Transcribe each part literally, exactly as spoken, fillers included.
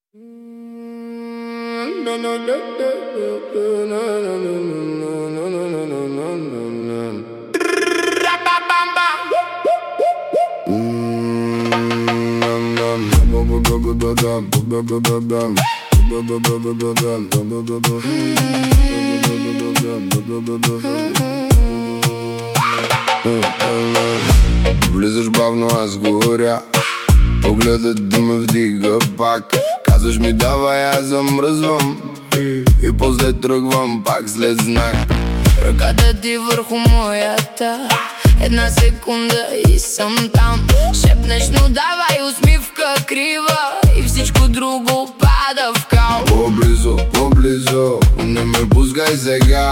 Влизаш бавно, аз горя. Погледът да ме вдига пак. Казваш ми давай, аз замръзвам и после тръгвам пак след знак. Ръката ти върху моята, една секунда и съм там. Шепнеш, но давай усмивка крива и всичко друго пада в кал. По-близо, по-близо, не ме пускай сега.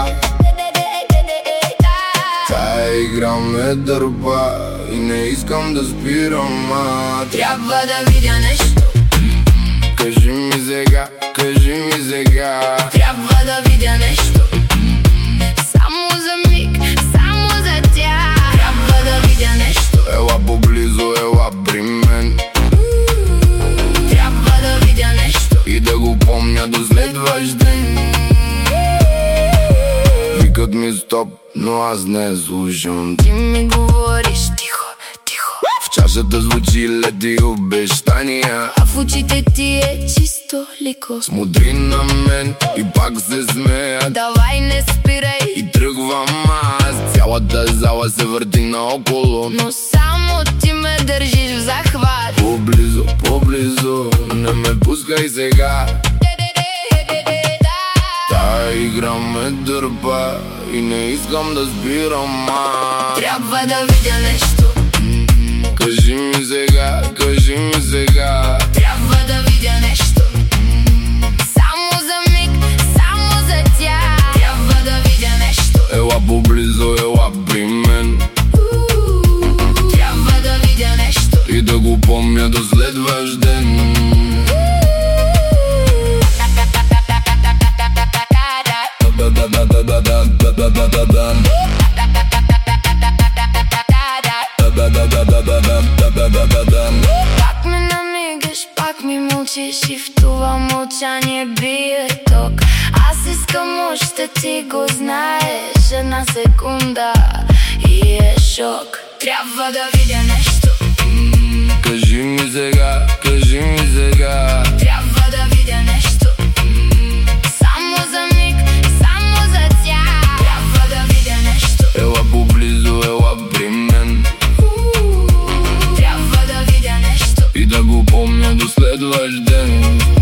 Тая игра ме дърпа и не искам да спирам, а трябва да видя нещо. Кажи ми сега, кажи ми сега. Трябва да видя нещо. Само за миг, само за тях. Трябва да видя нещо. Ела поблизо, ела при мен. Трябва да видя нещо И да го помня до следващ ден. Викат ми стоп, но аз не слушам. Ти ми говориш тихо, тихо. В чашата звучи лети обещания, а в очите ти е чисто леко. Смотри на мен и пак се смеят. Давай не спирай И тръгвам аз. Цялата зала се върти наоколо, но само ти ме държиш в захват. По-близо, по-близо, не ме пускай сега. Тая игра ме дърпа и не искам да спирам, а трябва да видя нещо. Кажи ми сега, кажи ми сега. Трябва да видя нещо. Само за миг, само за тях. Трябва да видя нещо. Ела поблизо, ела при мен. Трябва да видя нещо И да го помня до следващ ден. Пак ме намигаш, пак ми мълчиш и в това мълчание бие ток. Аз искам още, ти го знаеш. Една секунда и е шок. Трябва да видя нещо. Кажи ми сега, кажи ми сега. Трябва да видя нещо. Само за миг, само за тях. Трябва да видя нещо. Ела поблизо, ела при мен. Трябва да видя нещо И да го помня до следващ ден.